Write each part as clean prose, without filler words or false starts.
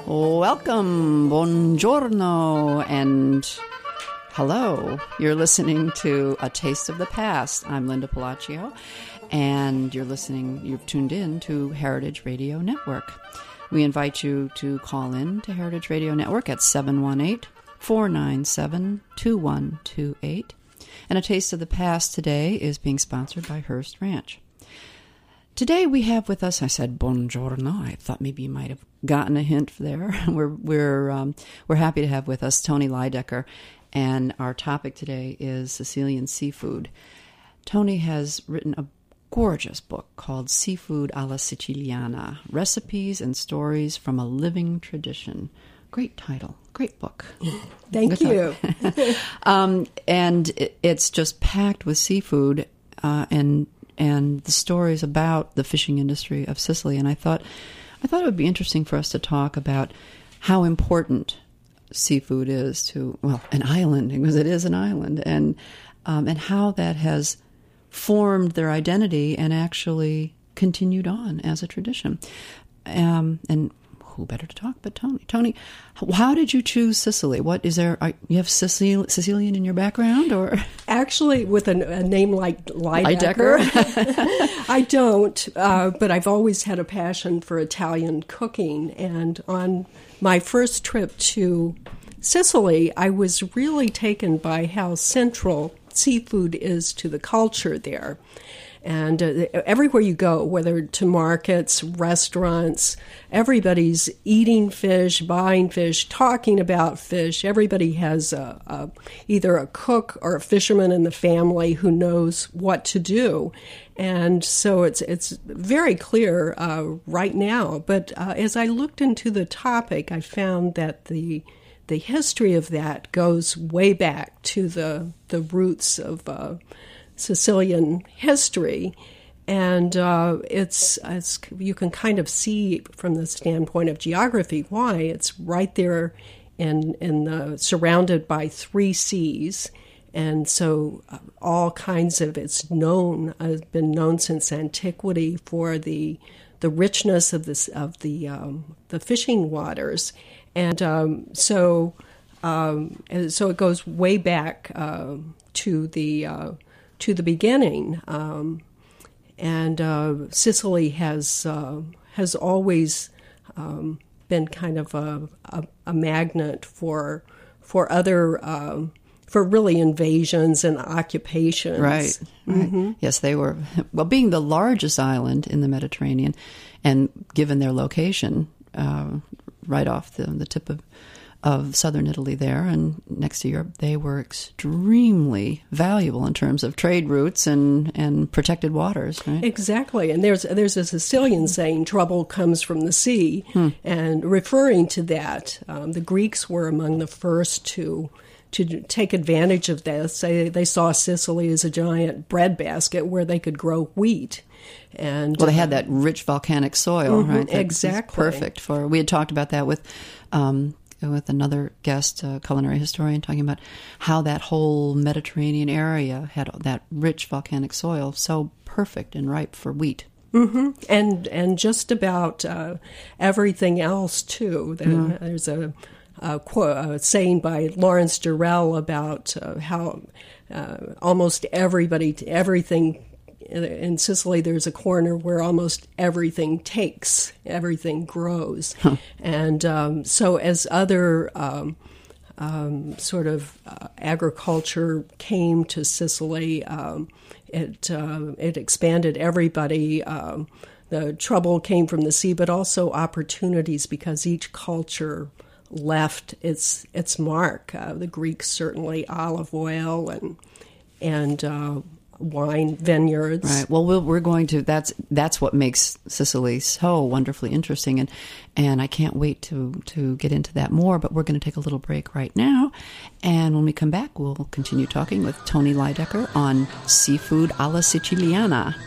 Welcome, buongiorno, and hello. You're listening to A Taste of the Past. I'm Linda Palacio, and you've tuned in to Heritage Radio Network. We invite you to call in to Heritage Radio Network at 718-497-2128. And A Taste of the Past today is being sponsored by Hearst Ranch. Today we have with us, I said buongiorno. I thought maybe you might have gotten a hint there. We're happy to have with us Tony Leidecker, and our topic today is Sicilian seafood. Tony has written a gorgeous book called Seafood alla Siciliana, Recipes and Stories from a Living Tradition. Great title, great book. Thank you. And it's just packed with seafood and the stories about the fishing industry of Sicily. And I thought it would be interesting for us to talk about how important seafood is to, well, an island, because it is an island, and how that has formed their identity and actually continued on as a tradition. And who better to talk but Tony? Tony, how did you choose Sicily? What is there? You have Sicilian in your background, or actually with a name like Leidecker? I don't, but I've always had a passion for Italian cooking. And on my first trip to Sicily, I was really taken by how central seafood is to the culture there. And everywhere you go, whether to markets, restaurants, everybody's eating fish, buying fish, talking about fish. Everybody has either a cook or a fisherman in the family who knows what to do. And so it's very clear right now. But as I looked into the topic, I found that the history of that goes way back to the roots of Sicilian history, and it's you can kind of see from the standpoint of geography why it's right there surrounded by three seas, and so all kinds of it's been known since antiquity for the richness of the fishing waters, and so it goes way back to the beginning, and Sicily has always been kind of a magnet for other for really invasions and occupations. Right. Mm-hmm. Yes, they were. Well, being the largest island in the Mediterranean, and given their location right off the tip of southern Italy there and next to Europe, they were extremely valuable in terms of trade routes and protected waters, right? Exactly. And there's a Sicilian saying, trouble comes from the sea, and referring to that, the Greeks were among the first to take advantage of this. They saw Sicily as a giant breadbasket where they could grow wheat. And well, they had that rich volcanic soil, right? Exactly. Perfect for. We had talked about that with another guest, a culinary historian, talking about how that whole Mediterranean area had that rich volcanic soil, so perfect and ripe for wheat. Mm-hmm. And just about everything else too. There's a saying by Lawrence Durrell about how almost everything in Sicily, there's a corner where almost everything grows. Huh. And so as other sort of agriculture came to Sicily, it expanded everybody. The trouble came from the sea, but also opportunities because each culture left its mark. The Greeks certainly olive oil and wine vineyards. Right. Well, we're going to. That's what makes Sicily so wonderfully interesting, and I can't wait to get into that more. But we're going to take a little break right now, and when we come back, we'll continue talking with Tony Leidecker on Seafood alla Siciliana.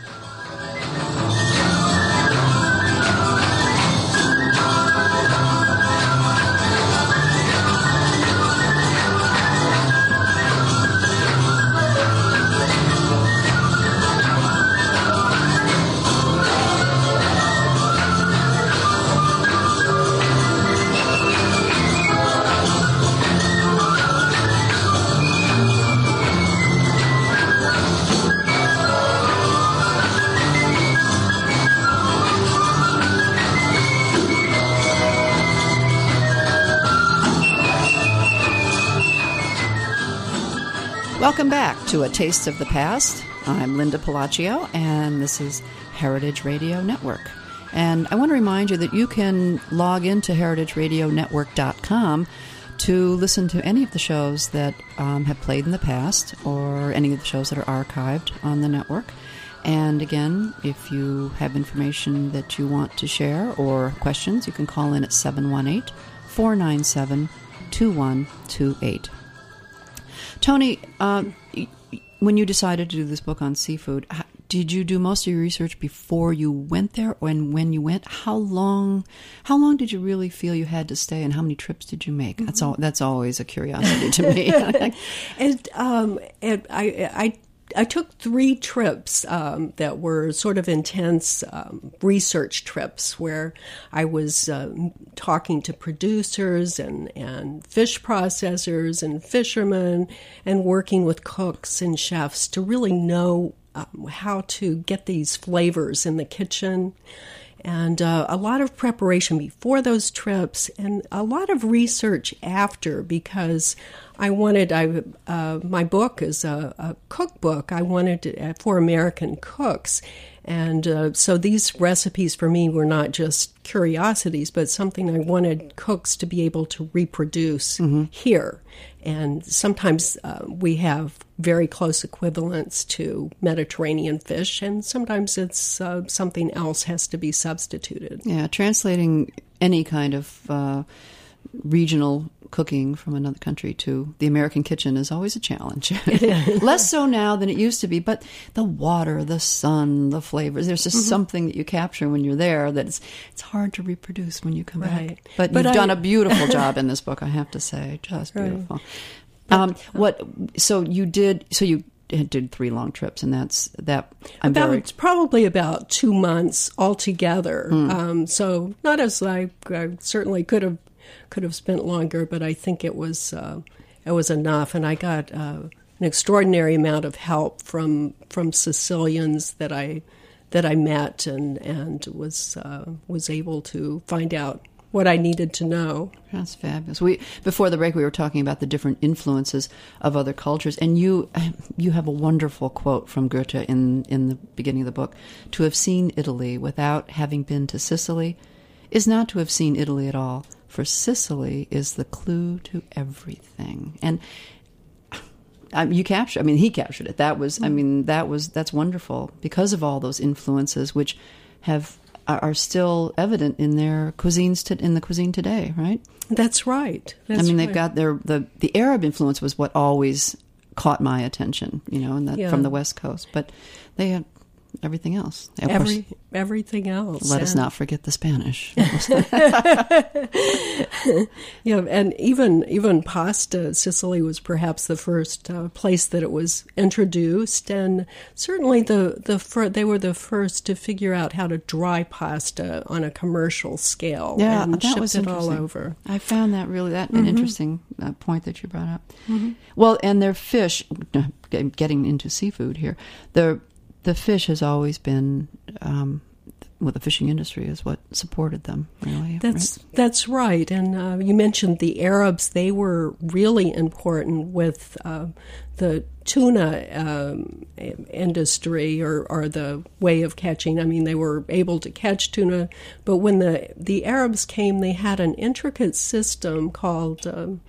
Welcome back to A Taste of the Past. I'm Linda Palacio, and this is Heritage Radio Network. And I want to remind you that you can log into heritageradionetwork.com to listen to any of the shows that have played in the past, or any of the shows that are archived on the network. And again, if you have information that you want to share or questions, you can call in at 718-497-2128. Tony, when you decided to do this book on seafood, did you do most of your research before you went there? And when you went, how long did you really feel you had to stay, and how many trips did you make? Mm-hmm. That's always a curiosity to me. I took 3 trips that were sort of intense research trips where I was talking to producers and fish processors and fishermen and working with cooks and chefs to really know how to get these flavors in the kitchen. And a lot of preparation before those trips and a lot of research after, because my book is a cookbook. I wanted to, for American cooks. And so these recipes for me were not just curiosities, but something I wanted cooks to be able to reproduce here. And sometimes we have very close equivalents to Mediterranean fish, and sometimes it's something else has to be substituted. Yeah, translating any kind of regional cooking from another country to the American kitchen is always a challenge. Less so now than it used to be, but the water, the sun, the flavors, there's just something that you capture when you're there that it's hard to reproduce when you come back. But you've done a beautiful job in this book, I have to say. Just beautiful. So you did 3 long trips, and it's probably about 2 months altogether. So not as I certainly could have spent longer, but I think it was enough, and I got an extraordinary amount of help from Sicilians that I met and was able to find out what I needed to know. That's fabulous. Before the break, we were talking about the different influences of other cultures, and you have a wonderful quote from Goethe in the beginning of the book: "To have seen Italy without having been to Sicily is not to have seen Italy at all, for Sicily is the clue to everything." And he captured it. That's wonderful because of all those influences which are still evident in their cuisines in the cuisine today, right? That's right. They've got the Arab influence was what always caught my attention, from the West Coast, but they had everything else. Everything else. Let us not forget the Spanish. And even pasta, Sicily was perhaps the first place that it was introduced, and certainly they were the first to figure out how to dry pasta on a commercial scale. Yeah, and that was it all over. I found that really an interesting point that you brought up. Well, and their fish, getting into seafood here, the fish has always been, the fishing industry is what supported them, really. That's right. And you mentioned the Arabs. They were really important with the tuna industry or the way of catching. They were able to catch tuna, but when the Arabs came, they had an intricate system called the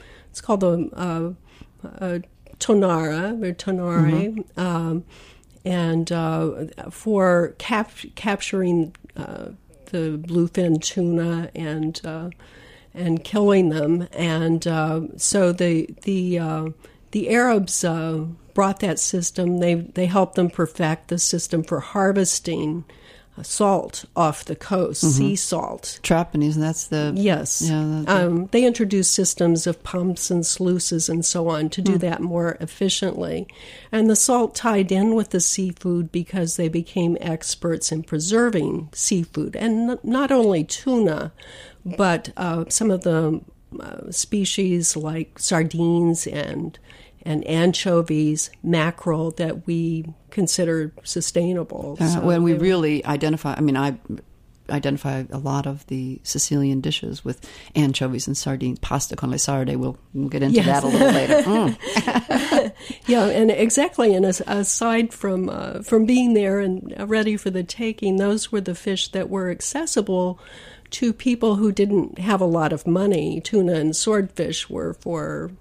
tonara or tonare. And for capturing the bluefin tuna and killing them, and so the Arabs brought that system. They helped them perfect the system for harvesting salt off the coast, sea salt. Trapanese, and that's the... Yes. Yeah, they introduced systems of pumps and sluices and so on to do that more efficiently. And the salt tied in with the seafood because they became experts in preserving seafood. And not only tuna, but some of the species like sardines and anchovies, mackerel that we consider sustainable. When we really identify, identify a lot of the Sicilian dishes with anchovies and sardines. Pasta con le sarde. We'll get into that a little later. Yeah, and exactly. And aside from being there and ready for the taking, those were the fish that were accessible to people who didn't have a lot of money. Tuna and swordfish were for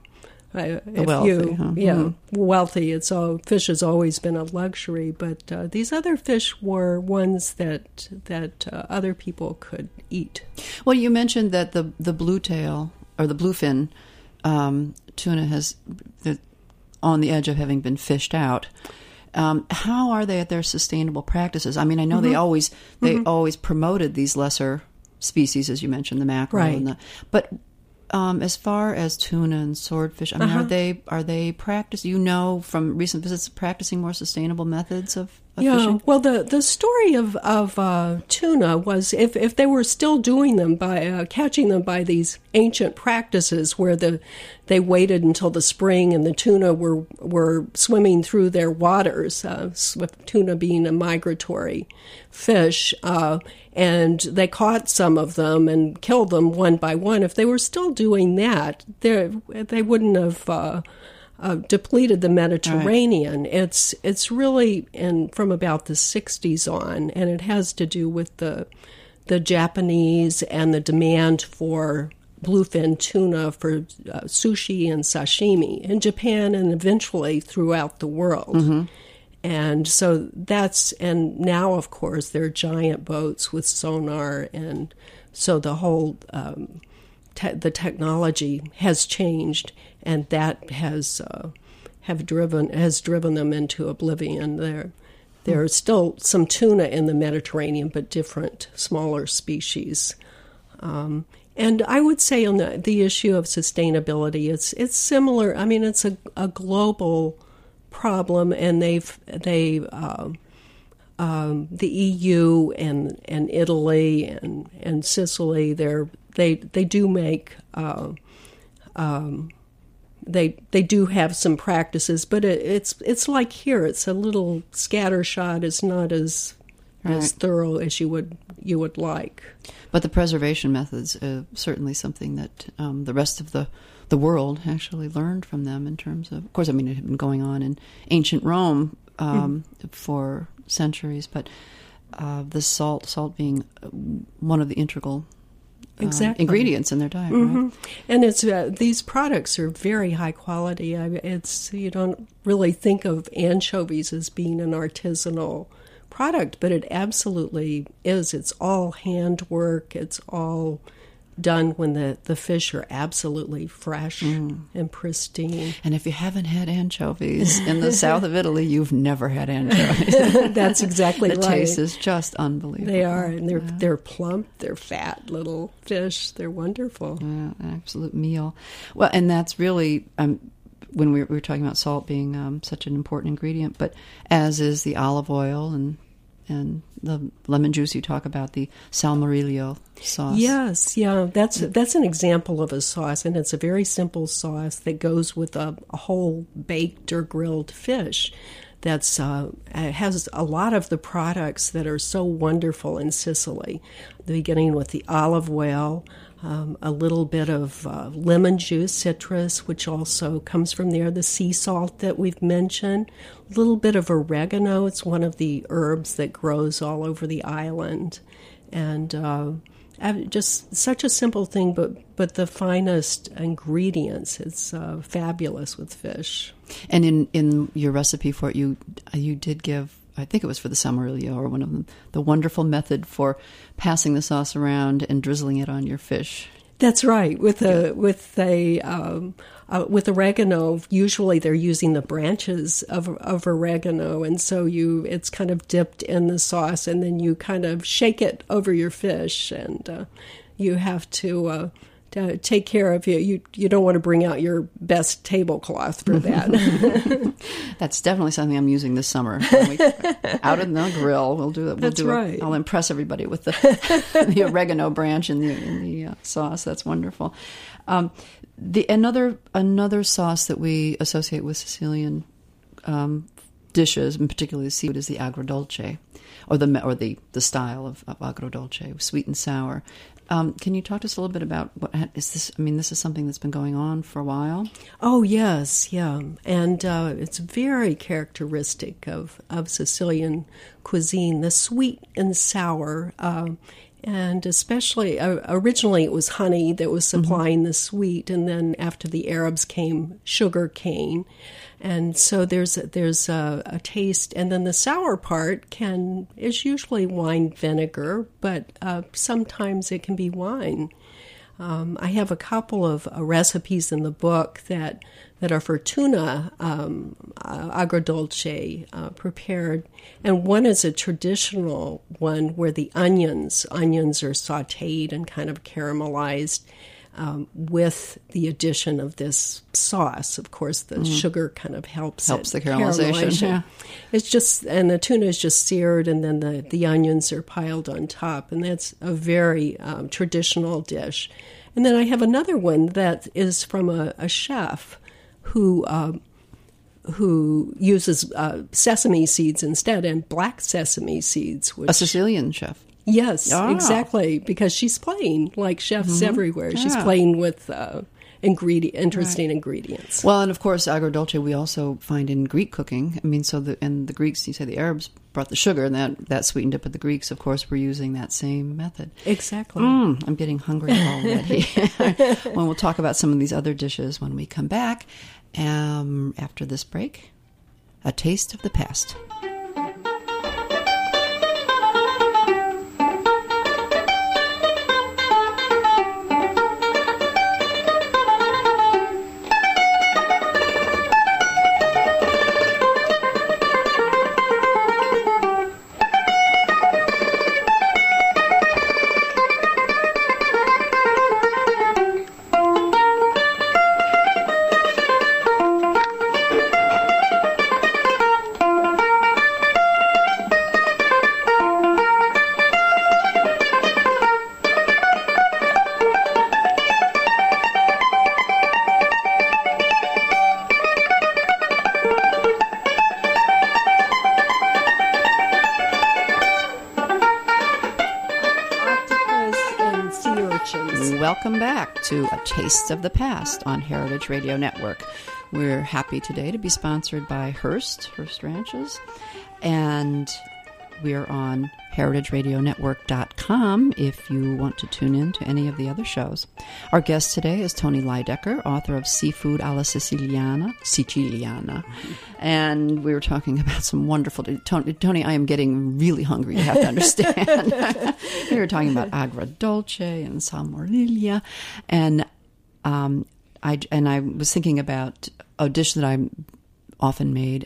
wealthy. Fish has always been a luxury, but these other fish were ones that other people could eat. Well, you mentioned that the bluetail or the bluefin tuna has on the edge of having been fished out. How are they at their sustainable practices? I mean, I know they always promoted these lesser species, as you mentioned, the mackerel, right. But as far as tuna and swordfish, I mean, are they practicing? From recent visits, practicing more sustainable methods of fishing? Well, the story of tuna was if they were still doing them by catching them by these ancient practices where they waited until the spring and the tuna were swimming through their waters, with tuna being a migratory fish, and they caught some of them and killed them one by one. If they were still doing that, they wouldn't have depleted the Mediterranean. Right. It's really from about the 60s on, and it has to do with the Japanese and the demand for bluefin tuna for sushi and sashimi in Japan and eventually throughout the world. Mm-hmm. And so and now, of course, there are giant boats with sonar, and so the whole the technology has changed, and that has driven them into oblivion. There are still some tuna in the Mediterranean, but different, smaller species. And I would say on the issue of sustainability, it's similar. I mean, it's a global problem, and the EU and Italy and Sicily, they do make they do have some practices, but it's like here, it's a little scattershot. It's not as thorough as you would like. But the preservation methods certainly something that the rest of the world actually learned from them in terms of course, I mean, it had been going on in ancient Rome for centuries, but the salt being one of the integral ingredients in their diet, right? And it's these products are very high quality. You don't really think of anchovies as being an artisanal product, but it absolutely is. It's all handwork. It's all done when the fish are absolutely fresh and pristine. And if you haven't had anchovies in the south of Italy, you've never had anchovies. That's exactly right. The taste is just unbelievable. They are, and they're plump, they're fat little fish. They're wonderful. Yeah, an absolute meal. Well, and that's really when we were talking about salt being such an important ingredient, but as is the olive oil and the lemon juice. You talk about the salmorejo sauce. Yes, yeah, that's an example of a sauce, and it's a very simple sauce that goes with a whole baked or grilled fish. That's has a lot of the products that are so wonderful in Sicily. Beginning with the olive oil, a little bit of lemon juice, citrus, which also comes from there, the sea salt that we've mentioned, a little bit of oregano. It's one of the herbs that grows all over the island. And just such a simple thing, but the finest ingredients. It's fabulous with fish. And in your recipe for it, you did give, I think it was for the salmorejo or one of them, the wonderful method for passing the sauce around and drizzling it on your fish. That's right. With oregano, usually they're using the branches of oregano, and so it's kind of dipped in the sauce, and then you kind of shake it over your fish, and you have to take care of you. You don't want to bring out your best tablecloth for that. That's definitely something I'm using this summer. Out on the grill, we'll do it. That's right. I'll impress everybody with the oregano branch in the sauce. That's wonderful. Another sauce that we associate with Sicilian dishes, and particularly seafood, is the agrodolce, or the style of agrodolce, sweet and sour. Can you talk to us a little bit about what is this? I mean, this is something that's been going on for a while. Oh yes, yeah, and it's very characteristic of Sicilian cuisine, the sweet and sour. And especially, originally it was honey that was supplying the sweet, and then after the Arabs came sugar cane. And so there's a taste, and then the sour part is usually wine vinegar, but sometimes it can be wine. I have a couple of recipes in the book that are for tuna agrodolce prepared, and one is a traditional one where the onions are sautéed and kind of caramelized with the addition of this sauce. Of course, the sugar kind of helps the caramelization. Yeah. It's just, and the tuna is just seared, and then the onions are piled on top, and that's a very traditional dish. And then I have another one that is from a chef who uses sesame seeds instead, and black sesame seeds. A Sicilian chef. Yes, exactly, because she's playing like chefs everywhere. She's playing with interesting ingredients. Well, and of course, agrodolce we also find in Greek cooking. I mean, the Greeks, you say the Arabs brought the sugar, and that sweetened it, but the Greeks, of course, were using that same method. Exactly. I'm getting hungry already. Well, we'll talk about some of these other dishes when we come back. After this break, a taste of the past. Welcome back to A Taste of the Past on Heritage Radio Network. We're happy today to be sponsored by Hearst Ranches, and we're on heritageradionetwork.com if you want to tune in to any of the other shows. Our guest today is Toni Leidecker, author of Seafood alla Siciliana. And we were talking about some wonderful... Toni, I am getting really hungry, you have to understand. We were talking about agrodolce and salmorelia, and I was thinking about a dish that I often made...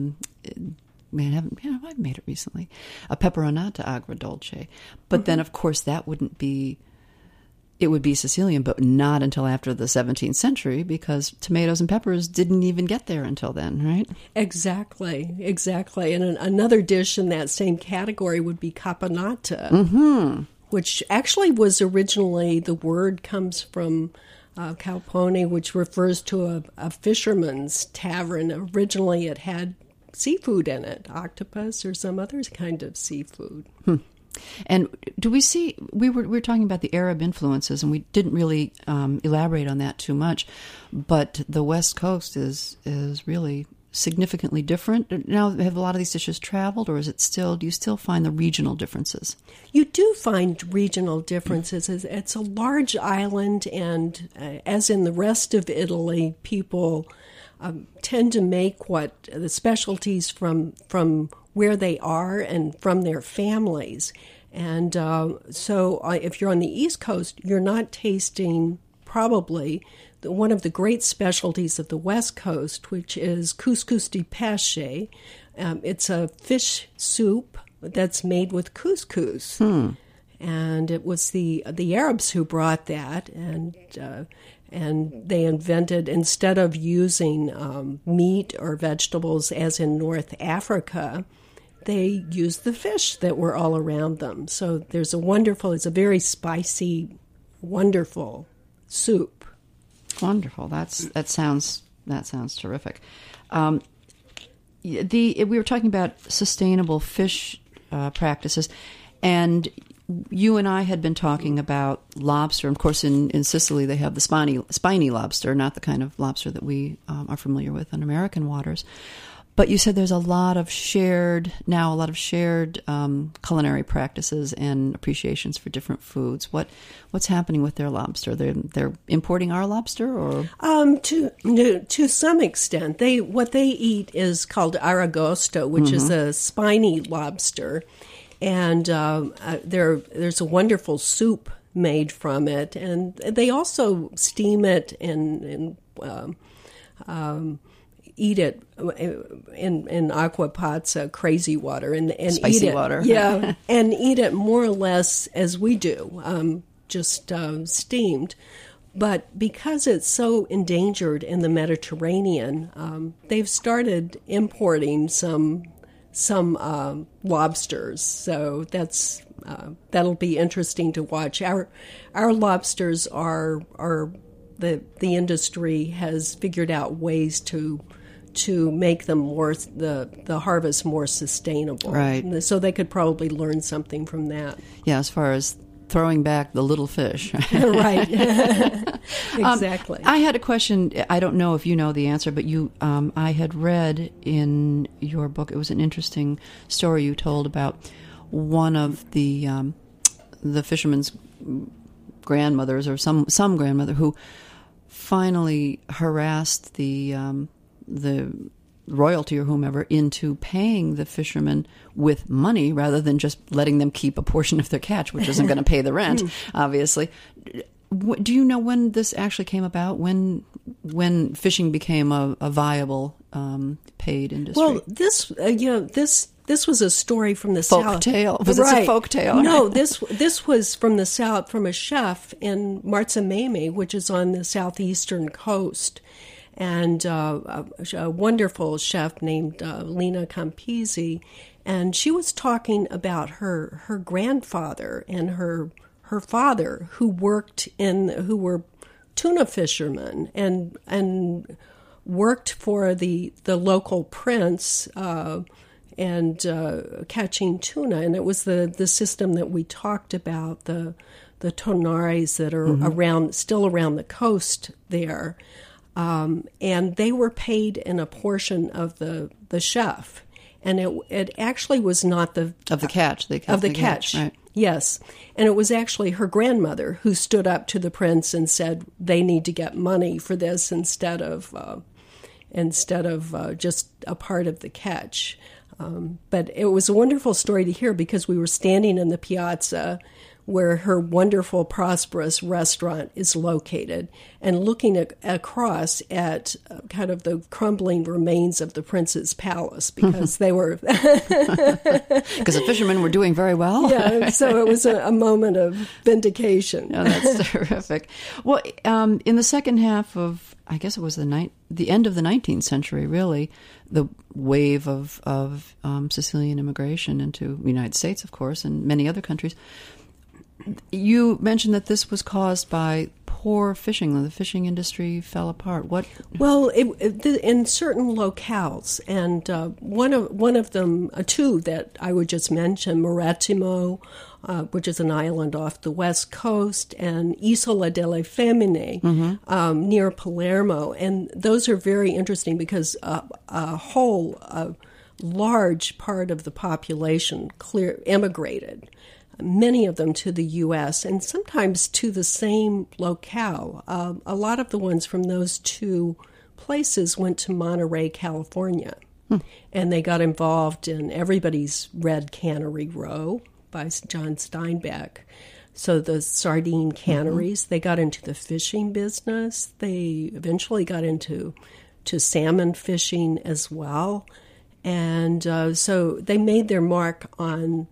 I've made it recently, a peperonata agrodolce. But then, of course, it would be Sicilian, but not until after the 17th century, because tomatoes and peppers didn't even get there until then, right? Exactly. And another dish in that same category would be caponata, which actually was originally, the word comes from Calpone, which refers to a fisherman's tavern. Originally, it had seafood in it, octopus or some other kind of seafood. And do we see, we were talking about the Arab influences, and we didn't really elaborate on that too much, but the West Coast is really significantly different. Now, have a lot of these dishes traveled, or do you still find the regional differences? You do find regional differences. It's a large island, and as in the rest of Italy, people tend to make what the specialties from where they are and from their families. And so if you're on the East Coast, you're not tasting probably one of the great specialties of the West Coast, which is couscous di pesce. It's a fish soup that's made with couscous. And it was the Arabs who brought that, and they invented, instead of using meat or vegetables as in North Africa, they used the fish that were all around them. So it's a very spicy, wonderful soup. Wonderful. That sounds terrific. we were talking about sustainable fish practices, and you and I had been talking about lobster. Of course, in Sicily, they have the spiny lobster, not the kind of lobster that we are familiar with in American waters. But you said there's a lot of shared culinary practices and appreciations for different foods. What's happening with their lobster? They're importing our lobster, or to some extent, what they eat is called aragosta, which is a spiny lobster, and there's a wonderful soup made from it, and they also steam it and eat it in aqua pazza, crazy water, and spicy eat it, water. Yeah, and eat it more or less as we do, just steamed. But because it's so endangered in the Mediterranean, they've started importing some lobsters. So that'll be interesting to watch. Our lobsters are the industry has figured out ways to make them the harvest more sustainable. Right. So they could probably learn something from that. Yeah, as far as throwing back the little fish. Right. Exactly. I had a question. I don't know if you know the answer, but I had read in your book, it was an interesting story you told about one of the fishermen's grandmothers, or some grandmother, who finally harassed the royalty or whomever into paying the fishermen with money rather than just letting them keep a portion of their catch, which isn't going to pay the rent, obviously. Do you know when this actually came about? When fishing became a viable paid industry? Well, this was a story from the folk South. Tale. Was it a folk tale? No, this was from the South, from a chef in Marzameme, which is on the southeastern coast, and a wonderful chef named Lina Campisi, and she was talking about her grandfather and her father, who were tuna fishermen and worked for the local prince and catching tuna. And it was the system that we talked about, the tonares that are still around the coast there. And they were paid in a portion of the chef. And it actually was not of the catch. Right. Yes. And it was actually her grandmother who stood up to the prince and said they need to get money for this instead of just a part of the catch. But it was a wonderful story to hear, because we were standing in the piazza where her wonderful, prosperous restaurant is located, and looking across at kind of the crumbling remains of the prince's palace, because they were... Because the fishermen were doing very well? Yeah, so it was a moment of vindication. Oh, that's terrific. Well, in the second half of, I guess it was the end of the 19th century, really, the wave of Sicilian immigration into the United States, of course, and many other countries. You mentioned that this was caused by poor fishing. The fishing industry fell apart. What? Well, in certain locales, and one of them, two that I would just mention, Marettimo, which is an island off the west coast, and Isola delle Femmine, near Palermo. And those are very interesting because a large part of the population immigrated, many of them to the U.S., and sometimes to the same locale. A lot of the ones from those two places went to Monterey, California, and they got involved in Everybody's Red Cannery Row by John Steinbeck. So the sardine canneries, they got into the fishing business. They eventually got into salmon fishing as well. And so they made their mark on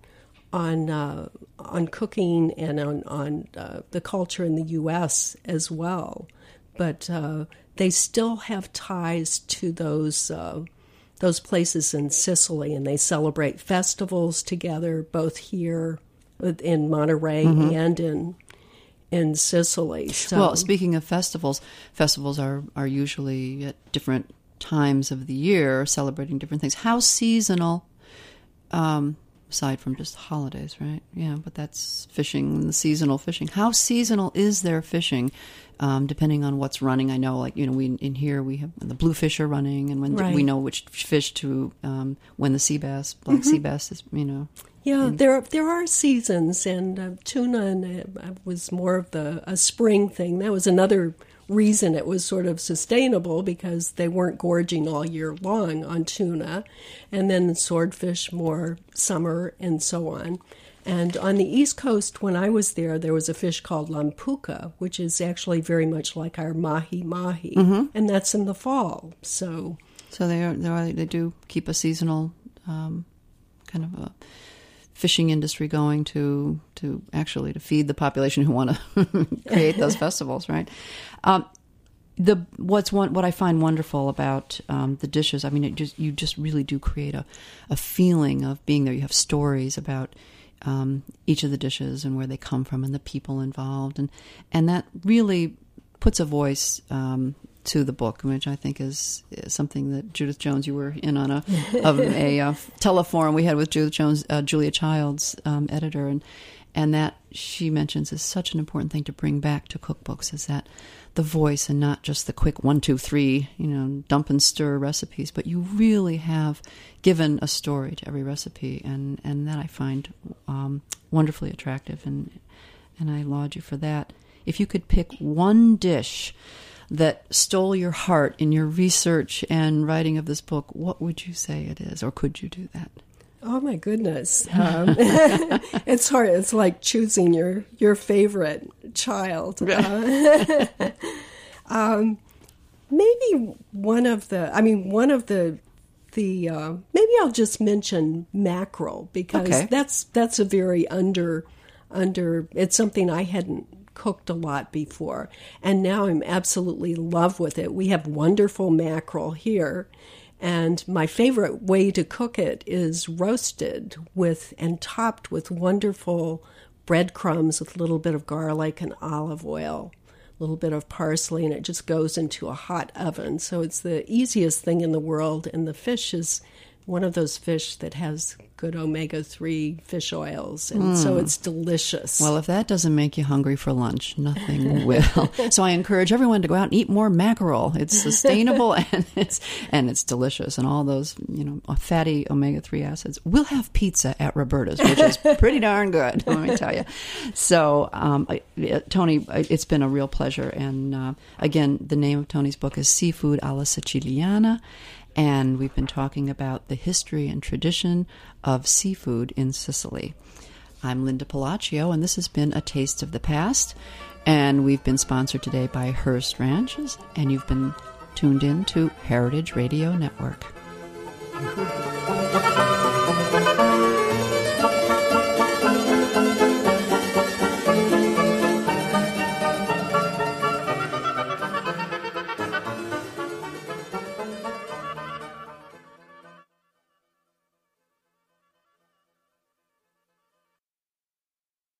cooking and on the culture in the U.S. as well, but they still have ties to those places in Sicily, and they celebrate festivals together, both here in Monterey and in Sicily. So, well, speaking of festivals are usually at different times of the year, celebrating different things. How seasonal, aside from just holidays, right? Yeah, but that's fishing, the seasonal fishing. How seasonal is their fishing, depending on what's running? I know, like, we in here we have the bluefish are running, and when we know which fish to when the sea bass, black sea bass is, Yeah, there are seasons, and tuna was more of a spring thing. That was another reason it was sort of sustainable, because they weren't gorging all year long on tuna, and then swordfish more summer and so on. And on the East Coast, when I was there was a fish called lampuka, which is actually very much like our mahi-mahi, and that's in the fall. So they do keep a seasonal kind of a fishing industry going to feed the population who want to create those festivals, right? What I find wonderful about the dishes, I mean, you just really do create a feeling of being there. You have stories about each of the dishes and where they come from and the people involved, and that really puts a voice to the book, which I think is something that Judith Jones, you were in on a teleforum we had with Judith Jones, Julia Childs, editor, and that she mentions is such an important thing to bring back to cookbooks, is that the voice and not just the quick 1, 2, 3, dump and stir recipes, but you really have given a story to every recipe, and that I find wonderfully attractive, and I laud you for that. If you could pick one dish that stole your heart in your research and writing of this book, what would you say it is, or could you do that? Oh my goodness, it's hard. It's like choosing your favorite child. Maybe one of the maybe I'll just mention mackerel, because that's a very under. It's something I hadn't cooked a lot before, and now I'm absolutely in love with it. We have wonderful mackerel here, and my favorite way to cook it is roasted and topped with wonderful breadcrumbs with a little bit of garlic and olive oil, a little bit of parsley, and it just goes into a hot oven. So it's the easiest thing in the world, and the fish is one of those fish that has good omega-3 fish oils, and so it's delicious. Well, if that doesn't make you hungry for lunch, nothing will. So I encourage everyone to go out and eat more mackerel. It's sustainable and it's delicious, and all those fatty omega-3 acids. We'll have pizza at Roberta's, which is pretty darn good, let me tell you. So, Toni, it's been a real pleasure, and again, the name of Toni's book is Seafood alla Siciliana. And we've been talking about the history and tradition of seafood in Sicily. I'm Linda Palacio, and this has been A Taste of the Past. And we've been sponsored today by Hearst Ranches, and you've been tuned in to Heritage Radio Network.